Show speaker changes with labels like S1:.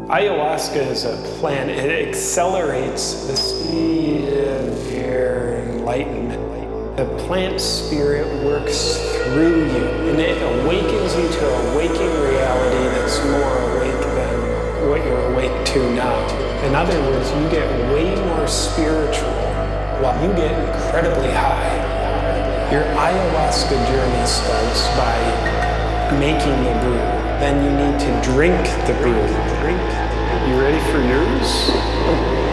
S1: Ayahuasca is a plant. It accelerates the speed of your enlightenment. The plant spirit works through you, and it awakens you to a waking reality that's more awake than what you're awake to now. In other words, you get way more spiritual while you get incredibly high. Your ayahuasca journey starts by making the brew. Then you need to drink the brew. You ready for yours?